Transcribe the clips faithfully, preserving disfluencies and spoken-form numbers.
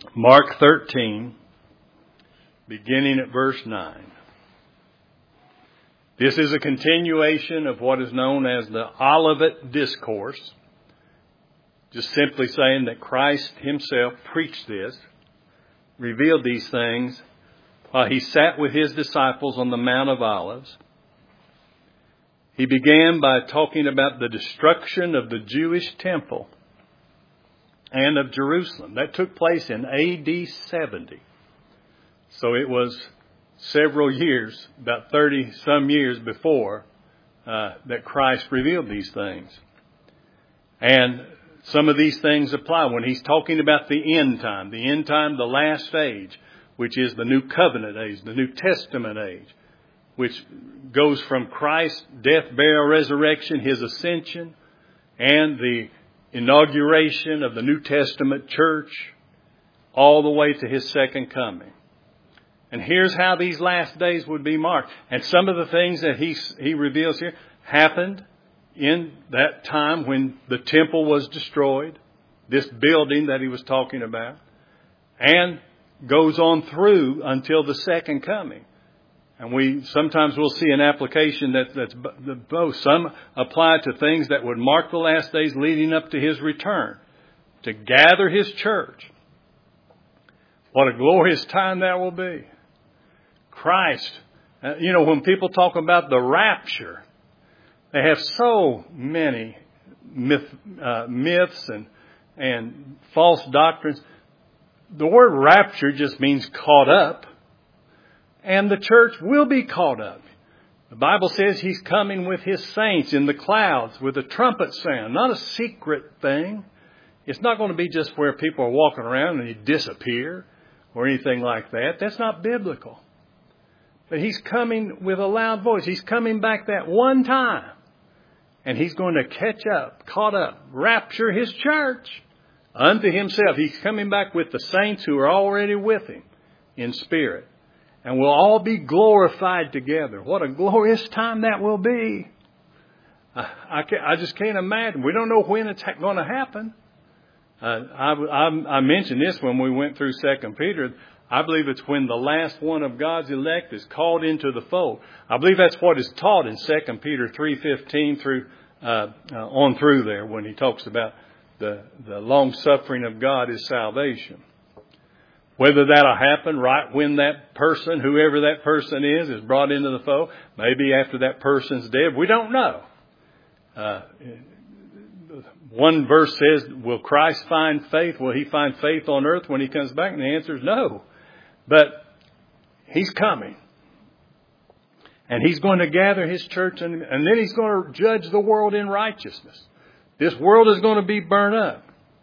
Mark thirteen, beginning at verse nine. This is a continuation of what is known as the Olivet Discourse. Just simply saying that Christ himself preached this, revealed these things while he sat with his disciples on the Mount of Olives. He began by talking about the destruction of the Jewish temple and of Jerusalem. That took place in A D seventy. So it was several years, about thirty some years before uh, that Christ revealed these things. And some of these things apply when he's talking about the end time, the end time, the last age, which is the New Covenant age, the New Testament age, which goes from Christ's death, burial, resurrection, his ascension, and the inauguration of the New Testament church, all the way to his second coming. And here's how these last days would be marked. And some of the things that he, he reveals here happened in that time when the temple was destroyed, this building that he was talking about, and goes on through until the second coming. And we sometimes will see an application that, that's both. Some apply to things that would mark the last days leading up to his return, to gather his church. What a glorious time that will be. Christ, uh, you know, when people talk about the rapture, they have so many myth, uh, myths and, and false doctrines. The word rapture just means caught up. And the church will be caught up. The Bible says he's coming with his saints in the clouds with a trumpet sound. Not a secret thing. It's not going to be just where people are walking around and they disappear or anything like that. That's not biblical. But he's coming with a loud voice. He's coming back that one time. And he's going to catch up, caught up, rapture his church unto himself. He's coming back with the saints who are already with him in spirit. And we'll all be glorified together. What a glorious time that will be. I, I, I just can't imagine. We don't know when it's going to happen. Uh, I, I, I mentioned this when we went through Second Peter. I believe it's when the last one of God's elect is called into the fold. I believe that's what is taught in Second Peter three fifteen through uh, uh, on through there when he talks about the, the long suffering of God is salvation. Whether that'll happen right when that person, whoever that person is, is brought into the fold, maybe after that person's dead, we don't know. Uh, one verse says, will Christ find faith? Will he find faith on earth when he comes back? And the answer is no. But he's coming. And he's going to gather his church and, and then he's going to judge the world in righteousness. This world is going to be burned up.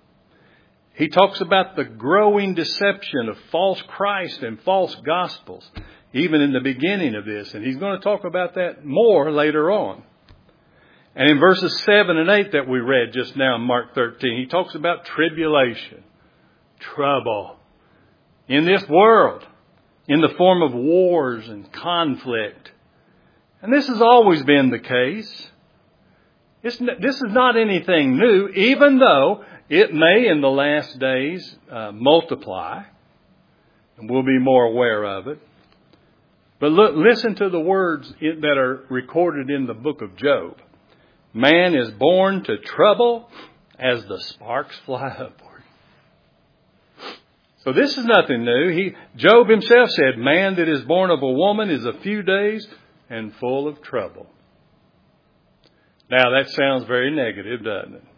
He talks about the growing deception of false Christ and false gospels, even in the beginning of this. And he's going to talk about that more later on. And in verses seven and eight that we read just now in Mark thirteen, he talks about tribulation, trouble in this world, in the form of wars and conflict. And this has always been the case. It's, this is not anything new, even though it may in the last days uh, multiply, and we'll be more aware of it. But look, listen to the words that are recorded in the book of Job. Man is born to trouble as the sparks fly upward. So this is nothing new. He, Job himself said, man that is born of a woman is a few days and full of trouble. Now that sounds very negative, doesn't it?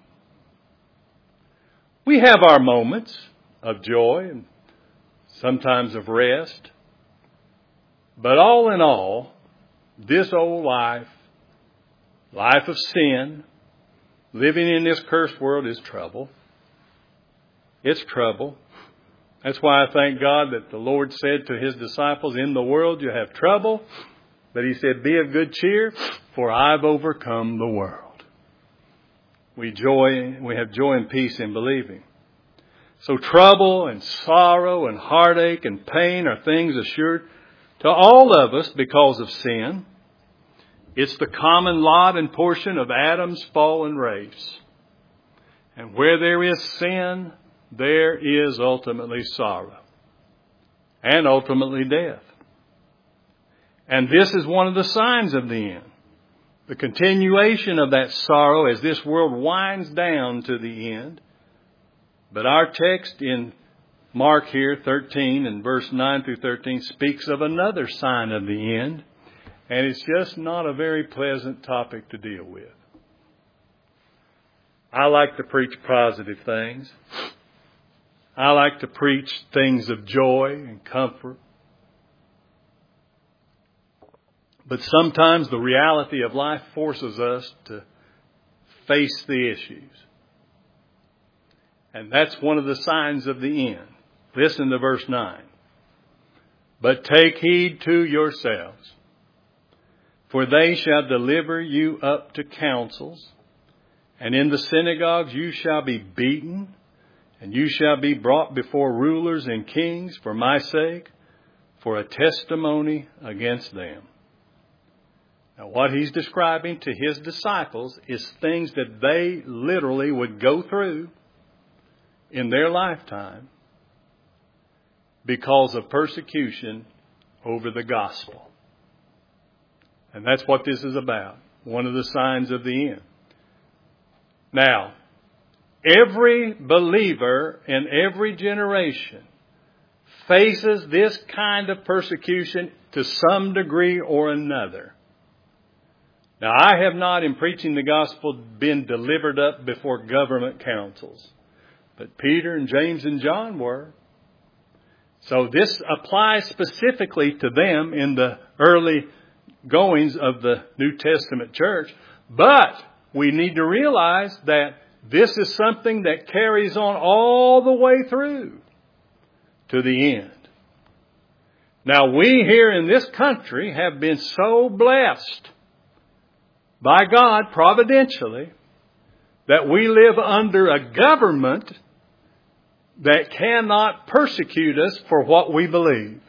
We have our moments of joy and sometimes of rest. But all in all, this old life, life of sin, living in this cursed world is trouble. It's trouble. That's why I thank God that the Lord said to his disciples, in the world you have trouble. But he said, be of good cheer, for I've overcome the world. We joy, we have joy and peace in believing. So trouble and sorrow and heartache and pain are things assured to all of us because of sin. It's the common lot and portion of Adam's fallen race. And where there is sin, there is ultimately sorrow and ultimately death. And this is one of the signs of the end. The continuation of that sorrow as this world winds down to the end. But our text in Mark here, thirteen and verse nine through thirteen, speaks of another sign of the end. And it's just not a very pleasant topic to deal with. I like to preach positive things. I like to preach things of joy and comfort. But sometimes the reality of life forces us to face the issues. And that's one of the signs of the end. Listen to verse nine. But take heed to yourselves, for they shall deliver you up to councils, and in the synagogues you shall be beaten, and you shall be brought before rulers and kings for my sake, for a testimony against them. Now, what he's describing to his disciples is things that they literally would go through in their lifetime because of persecution over the gospel. And that's what this is about. One of the signs of the end. Now, every believer in every generation faces this kind of persecution to some degree or another. Now, I have not, in preaching the gospel, been delivered up before government councils. But Peter and James and John were. So this applies specifically to them in the early goings of the New Testament church. But we need to realize that this is something that carries on all the way through to the end. Now, we here in this country have been so blessed by God providentially that we live under a government that cannot persecute us for what we believe.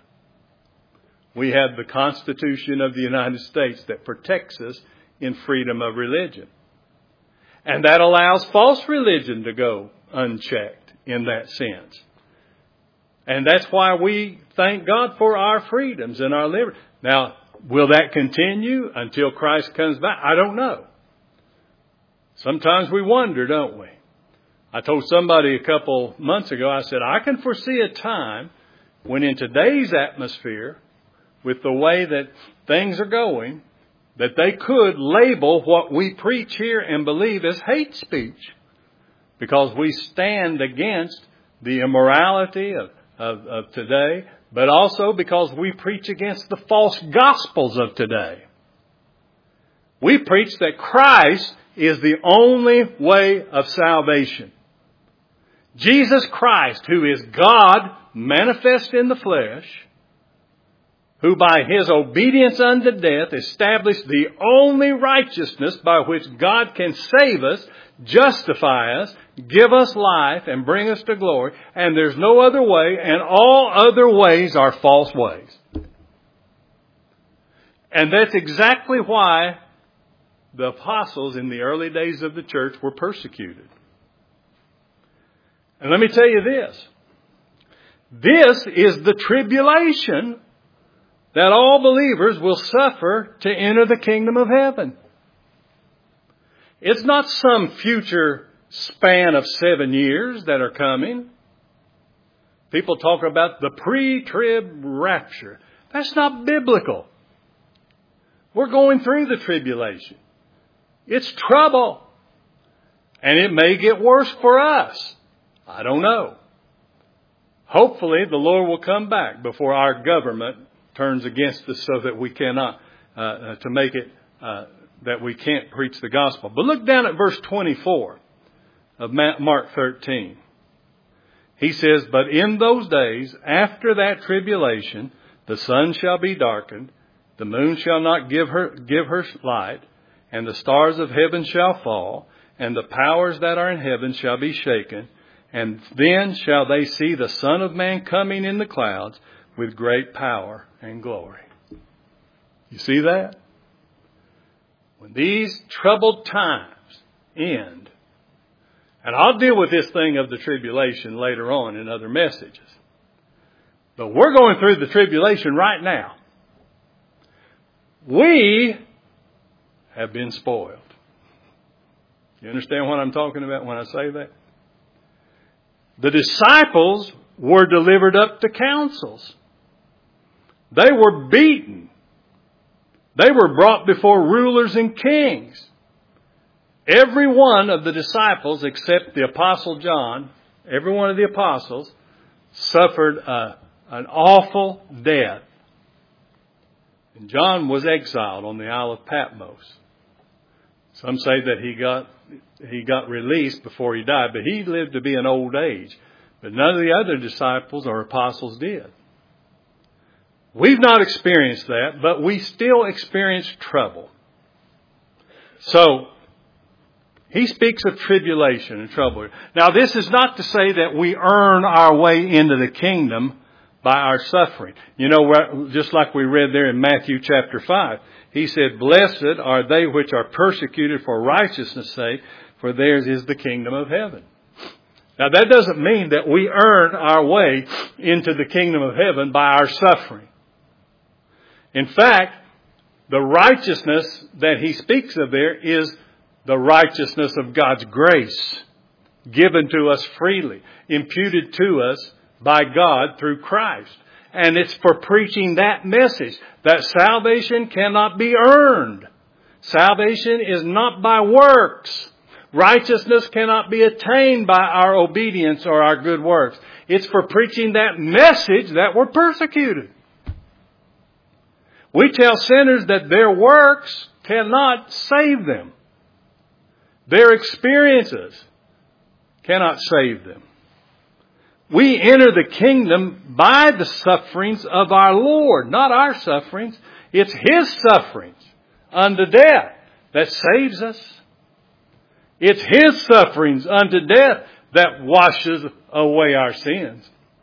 We have the Constitution of the United States that protects us in freedom of religion. And that allows false religion to go unchecked in that sense. And that's why we thank God for our freedoms and our liberty. Now, will that continue until Christ comes back? I don't know. Sometimes we wonder, don't we? I told somebody a couple months ago, I said, I can foresee a time when in today's atmosphere, with the way that things are going, that they could label what we preach here and believe as hate speech. Because we stand against the immorality of, of, of today, but also because we preach against the false gospels of today. We preach that Christ is the only way of salvation. Jesus Christ, who is God manifest in the flesh, who by his obedience unto death established the only righteousness by which God can save us, justify us, give us life, and bring us to glory. And there's no other way, and all other ways are false ways. And that's exactly why the apostles in the early days of the church were persecuted. And let me tell you this. This is the tribulation that all believers will suffer to enter the kingdom of heaven. It's not some future span of seven years that are coming. People talk about the pre-trib rapture. That's not biblical. We're going through the tribulation. It's trouble. And it may get worse for us. I don't know. Hopefully the Lord will come back before our government turns against us so that we cannot, uh, uh, to make it, uh, that we can't preach the gospel. But look down at verse twenty-four of Mark thirteen. He says, but in those days, after that tribulation, the sun shall be darkened, the moon shall not give her, give her light, and the stars of heaven shall fall, and the powers that are in heaven shall be shaken. And then shall they see the Son of Man coming in the clouds with great power and glory. You see that? When these troubled times end, And I'll deal with this thing of the tribulation later on in other messages. But we're going through the tribulation right now. We have been spoiled. You understand what I'm talking about when I say that? The disciples were delivered up to councils. They were beaten. They were brought before rulers and kings. Every one of the disciples except the Apostle John, every one of the apostles, suffered a, an awful death. And John was exiled on the Isle of Patmos. Some say that he got he got released before he died, but he lived to be an old age. But none of the other disciples or apostles did. We've not experienced that, but we still experience trouble. So, he speaks of tribulation and trouble. Now, this is not to say that we earn our way into the kingdom by our suffering. You know, just like we read there in Matthew chapter five, he said, "Blessed are they which are persecuted for righteousness' sake, for theirs is the kingdom of heaven." Now, that doesn't mean that we earn our way into the kingdom of heaven by our suffering. In fact, the righteousness that he speaks of there is the righteousness of God's grace given to us freely, imputed to us by God through Christ. And it's for preaching that message, that salvation cannot be earned. Salvation is not by works. Righteousness cannot be attained by our obedience or our good works. It's for preaching that message that we're persecuted. We tell sinners that their works cannot save them. Their experiences cannot save them. We enter the kingdom by the sufferings of our Lord, not our sufferings. It's His sufferings unto death that saves us. It's His sufferings unto death that washes away our sins.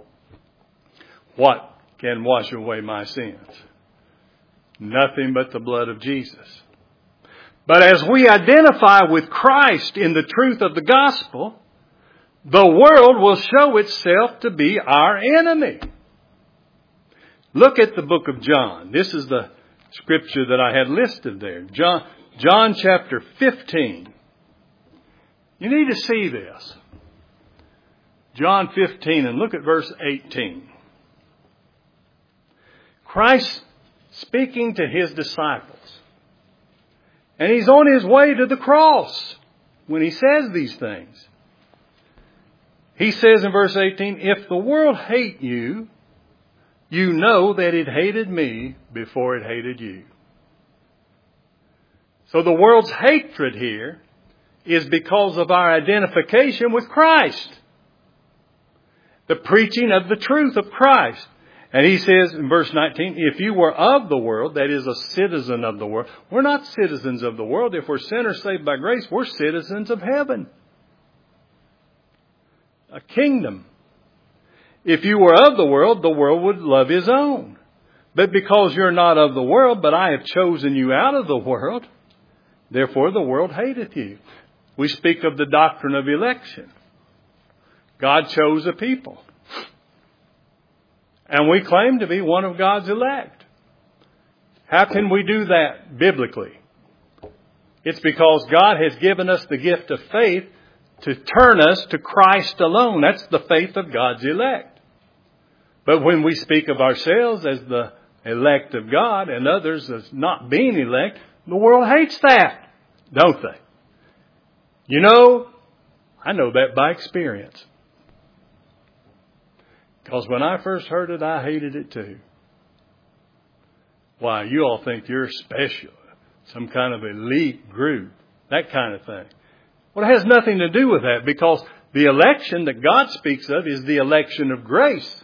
What can wash away my sins? Nothing but the blood of Jesus. But as we identify with Christ in the truth of the gospel, the world will show itself to be our enemy. Look at the book of John. This is the scripture that I had listed there. John, John chapter fifteen. You need to see this. John fifteen, and look at verse eighteen. Christ speaking to His disciples. And He's on His way to the cross when He says these things. He says in verse eighteen, "If the world hate you, you know that it hated me before it hated you." So the world's hatred here is because of our identification with Christ. The preaching of the truth of Christ. And he says in verse nineteen, "If you were of the world," that is a citizen of the world. We're not citizens of the world. If we're sinners saved by grace, we're citizens of heaven. A kingdom. "If you were of the world, the world would love his own. But because you're not of the world, but I have chosen you out of the world, therefore the world hateth you." We speak of the doctrine of election. God chose a people. And we claim to be one of God's elect. How can we do that biblically? It's because God has given us the gift of faith to turn us to Christ alone. That's the faith of God's elect. But when we speak of ourselves as the elect of God and others as not being elect, the world hates that, don't they? You know, I know that by experience. Because when I first heard it, I hated it too. Why, you all think you're special, some kind of elite group, that kind of thing. Well, it has nothing to do with that, because the election that God speaks of is the election of grace.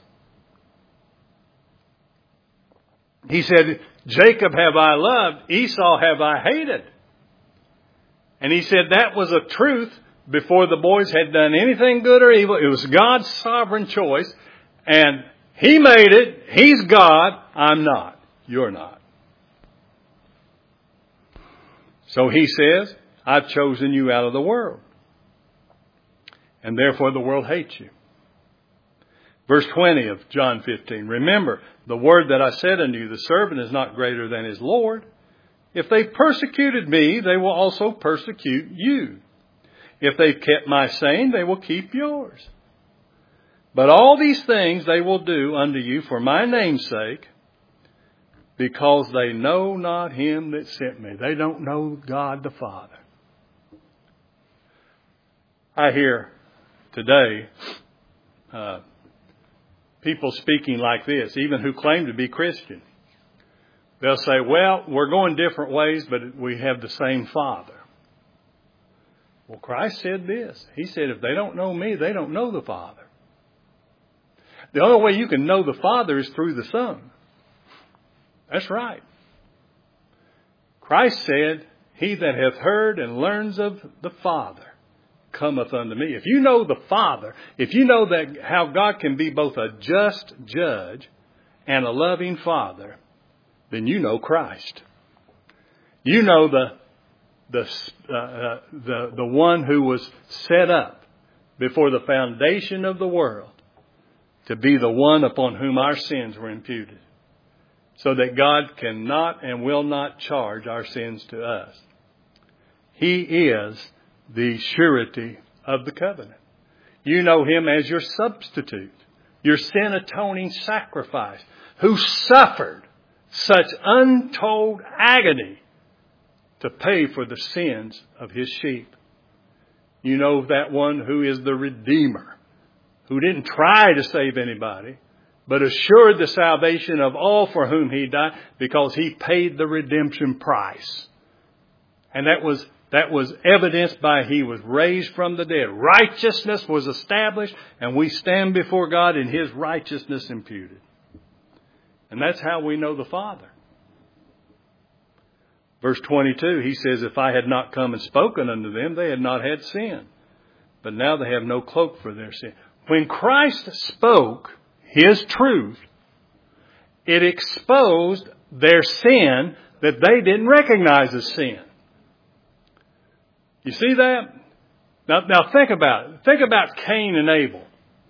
He said, "Jacob have I loved, Esau have I hated." And he said that was a truth before the boys had done anything good or evil. It was God's sovereign choice. And He made it. He's God. I'm not. You're not. So He says, "I've chosen you out of the world." and therefore the world hates you. Verse twenty of John fifteen, remember the word that I said unto you, the servant is not greater than his Lord. If they persecuted me, they will also persecute you. If they've kept my saying, they will keep yours. But all these things they will do unto you for my name's sake, because they know not him that sent me. They don't know God the Father. I hear today uh, people speaking like this, even who claim to be Christian. They'll say, well, we're going different ways, but we have the same Father. Well, Christ said this. He said, if they don't know me, they don't know the Father. The only way you can know the Father is through the Son. That's right. Christ said, he that hath heard and learns of the Father cometh unto me. If you know the Father, if you know that how God can be both a just judge and a loving Father, then you know Christ. You know the the uh, uh, the the one who was set up before the foundation of the world to be the one upon whom our sins were imputed, so that God cannot and will not charge our sins to us. He is the surety of the covenant. You know him as your substitute, your sin atoning sacrifice, who suffered such untold agony to pay for the sins of his sheep. You know that one who is the Redeemer, who didn't try to save anybody, but assured the salvation of all for whom he died, because he paid the redemption price. And that was that was evidenced by he was raised from the dead. Righteousness was established, and we stand before God in his righteousness imputed. And that's how we know the Father. Verse twenty-two, he says, if I had not come and spoken unto them, they had not had sin. But now they have no cloak for their sin. When Christ spoke his truth, it exposed their sin that they didn't recognize as sin. You see that? Now, now think about it. Think about Cain and Abel.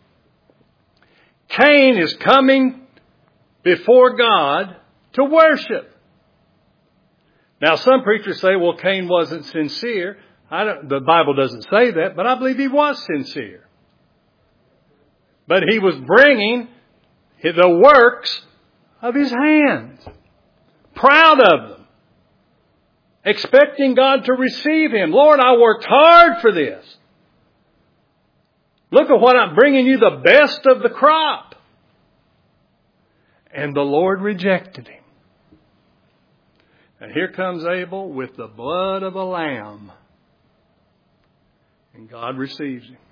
Cain is coming before God to worship. Now, some preachers say, well, Cain wasn't sincere. I don't, the Bible doesn't say that, but I believe he was sincere. But he was bringing the works of his hands, proud of them, expecting God to receive him. Lord, I worked hard for this. Look at what I'm bringing you, the best of the crop. And the Lord rejected him. And here comes Abel with the blood of a lamb. And God receives him.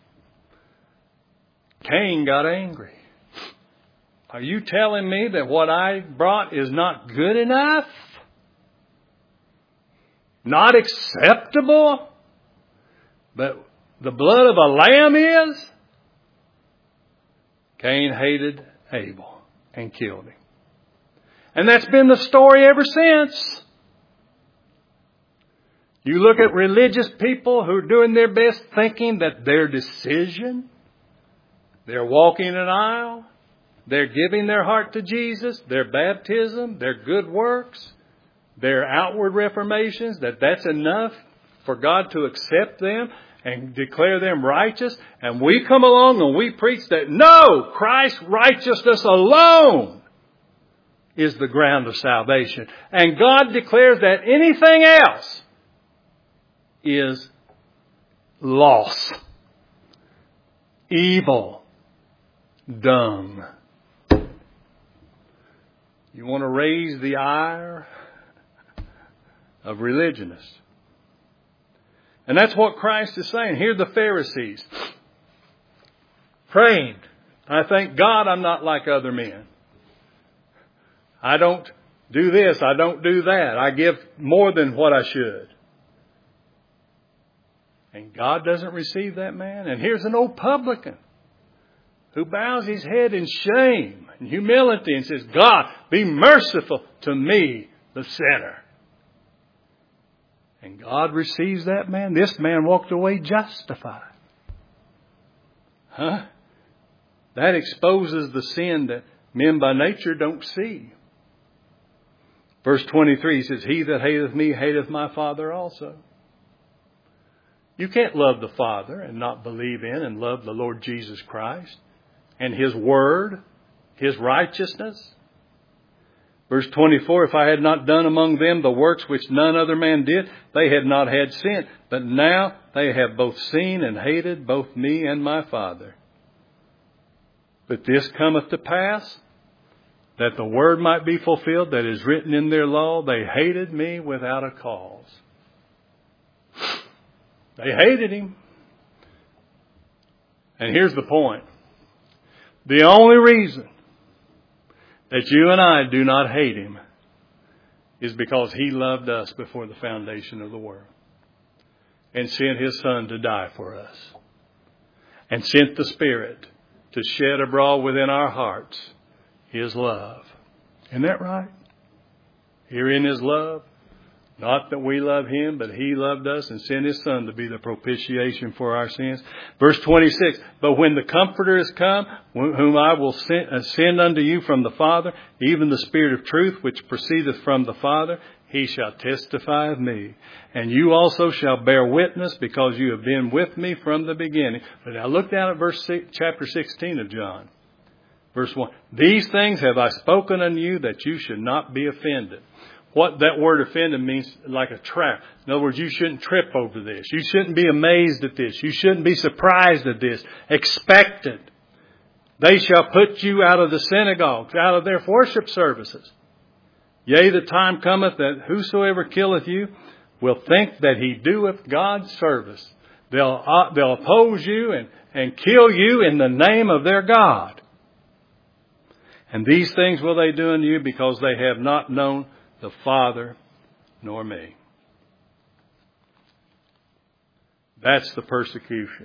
Cain got angry. Are you telling me that what I brought is not good enough? Not acceptable? But the blood of a lamb is? Cain hated Abel and killed him. And that's been the story ever since. You look at religious people who are doing their best thinking that their decision, they're walking an aisle, they're giving their heart to Jesus, their baptism, their good works, their outward reformations, that that's enough for God to accept them and declare them righteous. And we come along and we preach that no, Christ's righteousness alone is the ground of salvation. And God declares that anything else is loss, evil, dung. You want to raise the ire of religionists. And that's what Christ is saying. Here are the Pharisees praying, I thank God I'm not like other men. I don't do this. I don't do that. I give more than what I should. And God doesn't receive that man. And here's an old publican who bows his head in shame and humility and says, God, be merciful to me, the sinner. And God receives that man. This man walked away justified. Huh? That exposes the sin that men by nature don't see. Verse twenty-three says, he that hateth me hateth my Father also. You can't love the Father and not believe in and love the Lord Jesus Christ and His Word, His righteousness. Verse twenty-four, if I had not done among them the works which none other man did, they had not had sin. But now they have both seen and hated both me and my Father. But this cometh to pass, that the word might be fulfilled that is written in their law, they hated me without a cause. They hated Him. And here's the point. The only reason that you and I do not hate Him is because He loved us before the foundation of the world and sent His Son to die for us and sent the Spirit to shed abroad within our hearts His love. Isn't that right? Herein is love. Not that we love Him, but He loved us and sent His Son to be the propitiation for our sins. Verse twenty-six, but when the Comforter is come, whom I will send, send unto you from the Father, even the Spirit of truth, which proceedeth from the Father, He shall testify of me. And you also shall bear witness, because you have been with me from the beginning. But now look down at verse six, chapter sixteen of John. Verse one, these things have I spoken unto you, that you should not be offended. What that word offended means, like a trap. In other words, you shouldn't trip over this. You shouldn't be amazed at this. You shouldn't be surprised at this. Expectant. They shall put you out of the synagogues, out of their worship services. Yea, the time cometh that whosoever killeth you will think that he doeth God's service. They'll, uh, they'll oppose you and, and kill you in the name of their God. And these things will they do unto you, because they have not known the Father nor me. That's the persecution.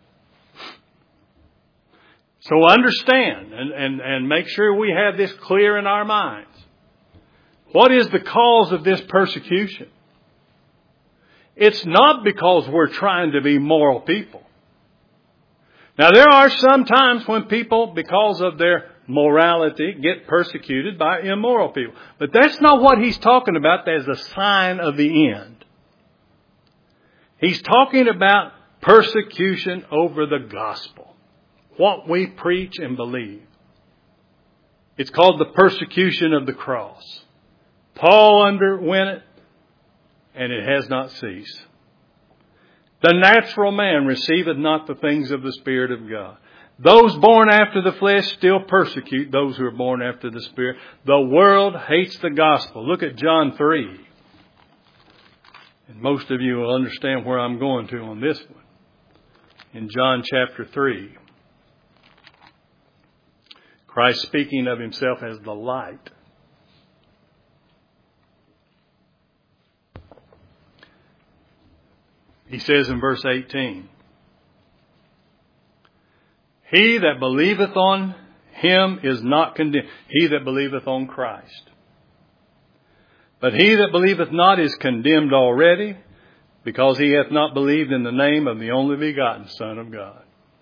So understand and, and, and make sure we have this clear in our minds. What is the cause of this persecution? It's not because we're trying to be moral people. Now, there are some times when people, because of their morality, get persecuted by immoral people. But that's not what he's talking about as a sign of the end. He's talking about persecution over the gospel. What we preach and believe. It's called the persecution of the cross. Paul underwent it, and it has not ceased. The natural man receiveth not the things of the Spirit of God. Those born after the flesh still persecute those who are born after the Spirit. The world hates the gospel. Look at John three. And most of you will understand where I'm going to on this one. In John chapter three, Christ speaking of Himself as the light. He says in verse eighteen, he that believeth on Him is not condemned. He that believeth on Christ. But he that believeth not is condemned already, because he hath not believed in the name of the only begotten Son of God.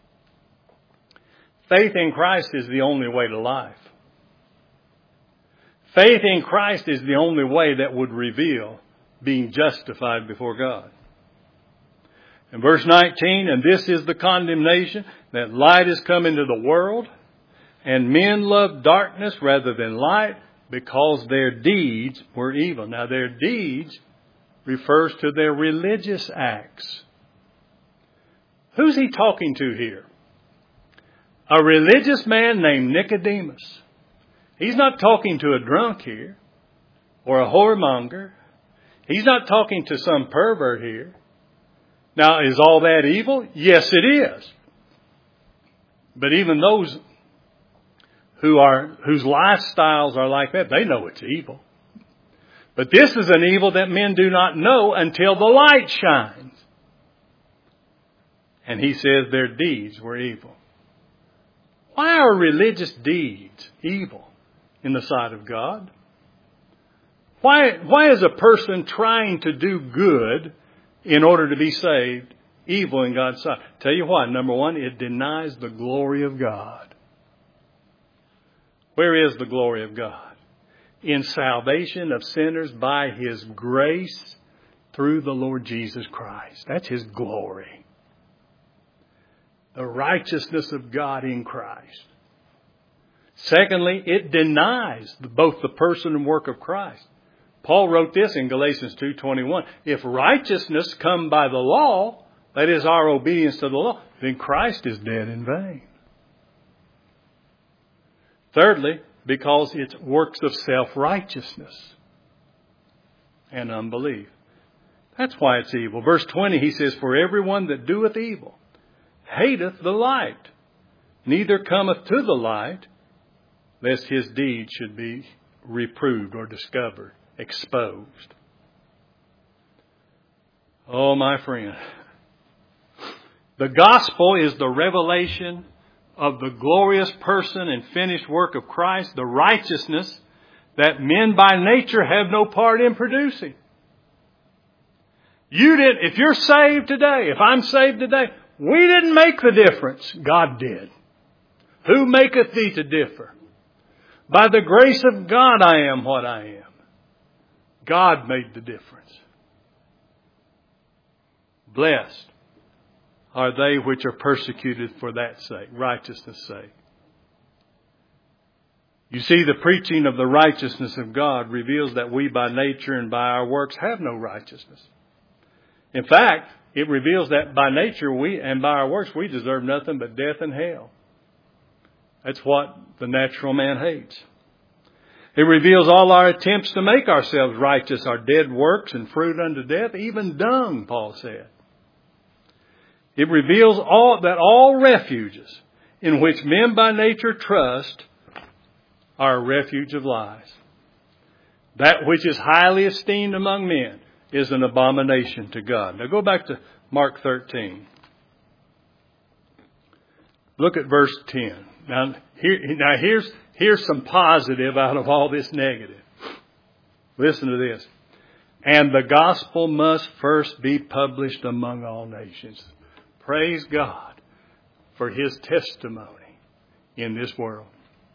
Faith in Christ is the only way to life. Faith in Christ is the only way that would reveal being justified before God. In verse nineteen, and this is the condemnation, that light is come into the world, and men love darkness rather than light, because their deeds were evil. Now, their deeds refers to their religious acts. Who's he talking to here? A religious man named Nicodemus. He's not talking to a drunk here, or a whoremonger. He's not talking to some pervert here. Now, is all that evil? Yes, it is. But even those who are, whose lifestyles are like that, they know it's evil. But this is an evil that men do not know until the light shines. And he says their deeds were evil. Why are religious deeds evil in the sight of God? Why, why is a person trying to do good in order to be saved evil in God's sight. Tell you what, number one, it denies the glory of God. Where is the glory of God? In salvation of sinners by His grace through the Lord Jesus Christ. That's His glory. The righteousness of God in Christ. Secondly, it denies both the person and work of Christ. Paul wrote this in Galatians two twenty-one. If righteousness come by the law, that is our obedience to the law, then Christ is dead in vain. Thirdly, because it's works of self-righteousness and unbelief. That's why it's evil. Verse twenty, he says, for everyone that doeth evil hateth the light, neither cometh to the light, lest his deed should be reproved or discovered, exposed. Oh, my friend. The gospel is the revelation of the glorious person and finished work of Christ, the righteousness that men by nature have no part in producing. You did, if you're saved today, if I'm saved today, we didn't make the difference. God did. Who maketh thee to differ? By the grace of God I am what I am. God made the difference. Blessed are they which are persecuted for that sake, righteousness' sake. You see, the preaching of the righteousness of God reveals that we by nature and by our works have no righteousness. In fact, it reveals that by nature we and by our works we deserve nothing but death and hell. That's what the natural man hates. It reveals all our attempts to make ourselves righteous, our dead works and fruit unto death, even dung, Paul said. It reveals all that all refuges in which men by nature trust are a refuge of lies. That which is highly esteemed among men is an abomination to God. Now go back to Mark thirteen. Look at verse ten. Now, here, now here's, here's some positive out of all this negative. Listen to this. And the gospel must first be published among all nations. Praise God for His testimony in this world.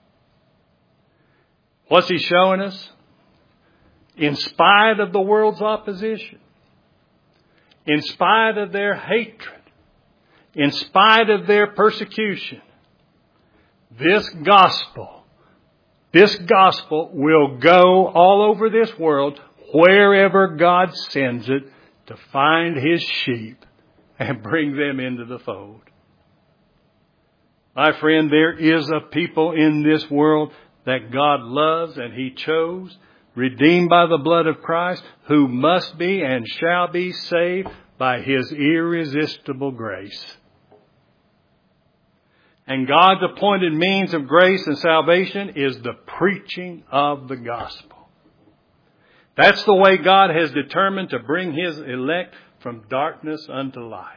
What's He showing us? In spite of the world's opposition, in spite of their hatred, in spite of their persecution, this gospel, this gospel will go all over this world wherever God sends it to find His sheep and bring them into the fold. My friend, there is a people in this world that God loves and He chose, redeemed by the blood of Christ, who must be and shall be saved by His irresistible grace. And God's appointed means of grace and salvation is the preaching of the gospel. That's the way God has determined to bring His elect from darkness unto light.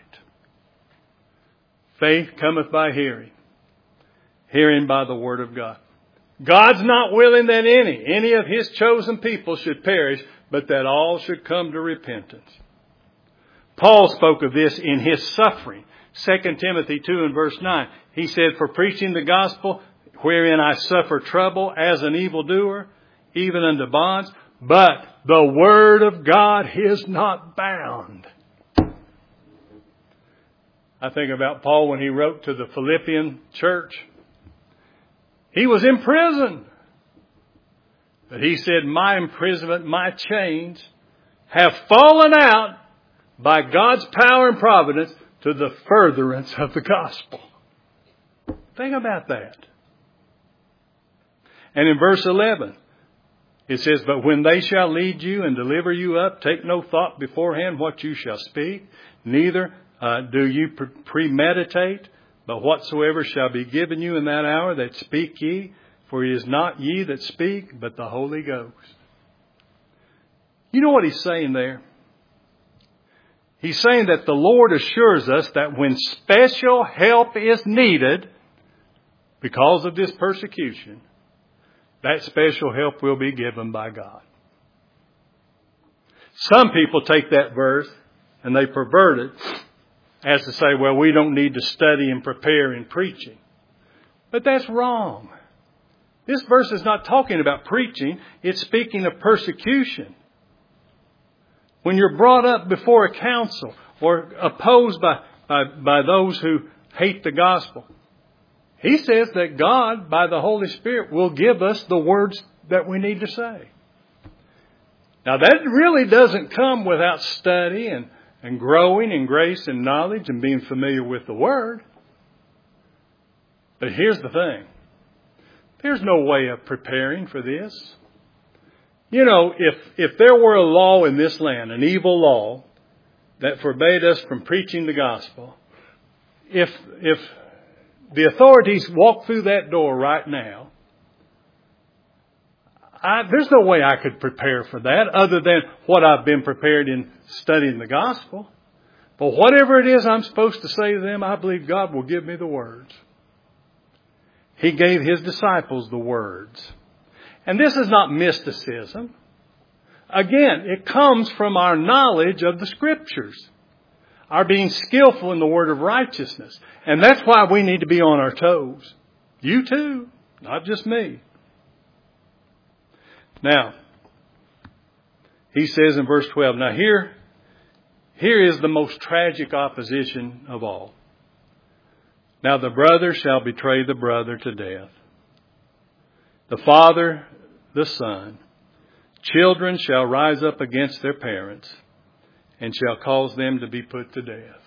Faith cometh by hearing, hearing by the word of God. God's not willing that any, any of His chosen people should perish, but that all should come to repentance. Paul spoke of this in his suffering. Second Timothy two and verse nine. He said, for preaching the gospel, wherein I suffer trouble as an evildoer, even unto bonds, but the word of God is not bound. I think about Paul when he wrote to the Philippian church. He was in prison. But he said, my imprisonment, my chains have fallen out by God's power and providence to the furtherance of the gospel. Think about that. And in verse eleven, it says, but when they shall lead you and deliver you up, take no thought beforehand what you shall speak, neither uh, do you pre- premeditate, but whatsoever shall be given you in that hour, that speak ye, for it is not ye that speak, but the Holy Ghost. You know what he's saying there? He's saying that the Lord assures us that when special help is needed because of this persecution, that special help will be given by God. Some people take that verse and they pervert it as to say, well, we don't need to study and prepare in preaching. But that's wrong. This verse is not talking about preaching. It's speaking of persecution. When you're brought up before a council or opposed by, by, by those who hate the gospel, he says that God, by the Holy Spirit, will give us the words that we need to say. Now, that really doesn't come without study and, and growing in grace and knowledge and being familiar with the Word. But here's the thing. There's no way of preparing for this. You know, if, if there were a law in this land, an evil law, that forbade us from preaching the gospel, if, if the authorities walked through that door right now, I, there's no way I could prepare for that other than what I've been prepared in studying the gospel. But whatever it is I'm supposed to say to them, I believe God will give me the words. He gave His disciples the words. And this is not mysticism. Again, it comes from our knowledge of the Scriptures, our being skillful in the word of righteousness. And that's why we need to be on our toes. You too, not just me. Now, he says in verse twelve, now here, here is the most tragic opposition of all. Now the brother shall betray the brother to death. The father, the son. Children shall rise up against their parents and shall cause them to be put to death.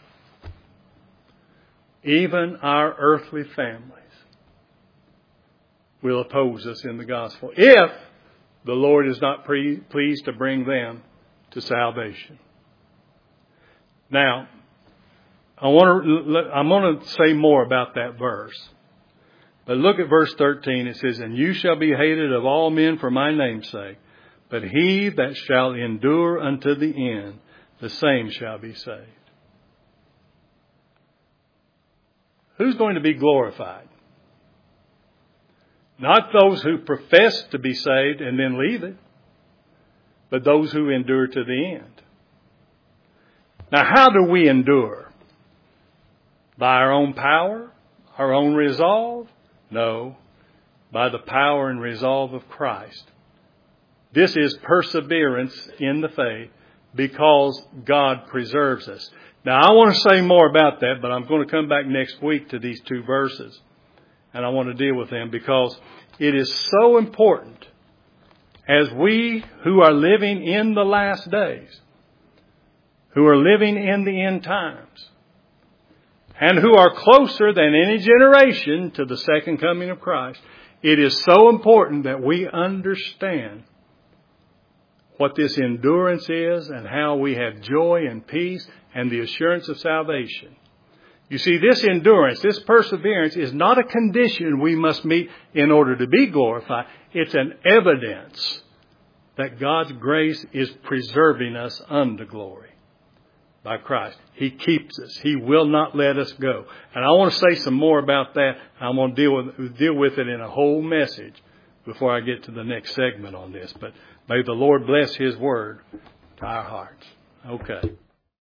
Even our earthly families will oppose us in the gospel if the Lord is not pre- pleased to bring them to salvation. Now, I want to, I'm going to say more about that verse. But look at verse thirteen. It says, and you shall be hated of all men for my name's sake. But he that shall endure unto the end, the same shall be saved. Who's going to be glorified? Not those who profess to be saved and then leave it, but those who endure to the end. Now, how do we endure? By our own power? Our own resolve? No, by the power and resolve of Christ. This is perseverance in the faith because God preserves us. Now, I want to say more about that, but I'm going to come back next week to these two verses. And I want to deal with them because it is so important as we who are living in the last days, who are living in the end times, and who are closer than any generation to the second coming of Christ, it is so important that we understand what this endurance is and how we have joy and peace and the assurance of salvation. You see, this endurance, this perseverance is not a condition we must meet in order to be glorified. It's an evidence that God's grace is preserving us unto glory by Christ. He keeps us. He will not let us go. And I want to say some more about that. I'm going to deal with, deal with it in a whole message before I get to the next segment on this. But may the Lord bless His word to our hearts. Okay.